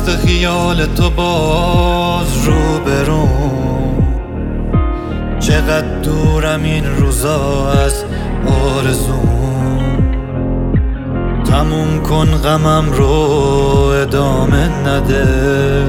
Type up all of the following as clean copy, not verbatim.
نشسته خیال تو باز رو بروم، چقدر دورم این روزا از آرزوم. تموم کن غمم رو ادامه نده،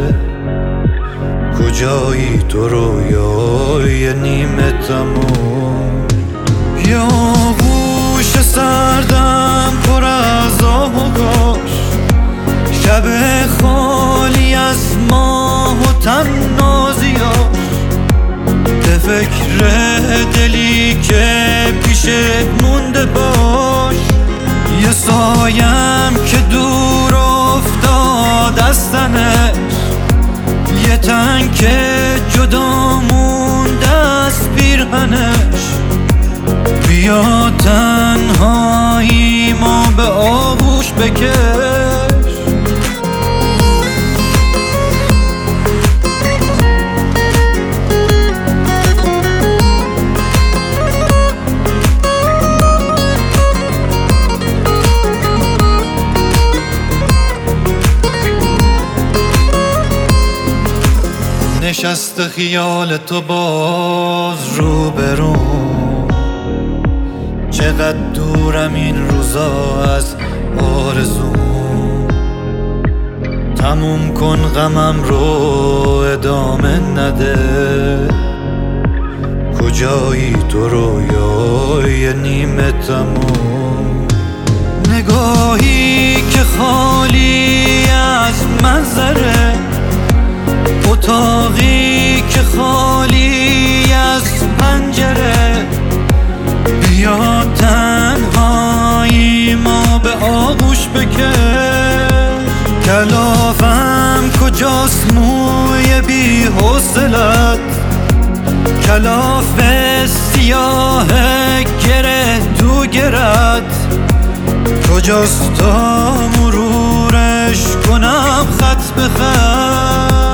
کجایی تو رویای نیمه تموم. یا گوش سردم پر از آه و گاش، شب خالی از ماه و تنازیاش. به فکر دلی که پیشت مونده باش، یه سایم که دور افتاد از تنش، یه تن که جدا مونده از پیرهنش. بیا تنهایی ما به آغوش بکش. نشسته خیال تو باز رو بروم، چقدر دورم این روزا از آرزوم. تموم کن غمم رو ادامه نده، کجایی تو رویای نیمه تموم. نگاهی که خالی از منظره، اتاقی که خالی از پنجره. بیا تنهایی ما به آغوش بکش. کلافم کجاست موی بی حوصلت، کلاف سیاه گره تو گرد. کجاست تا مرورش کنم خط به خط.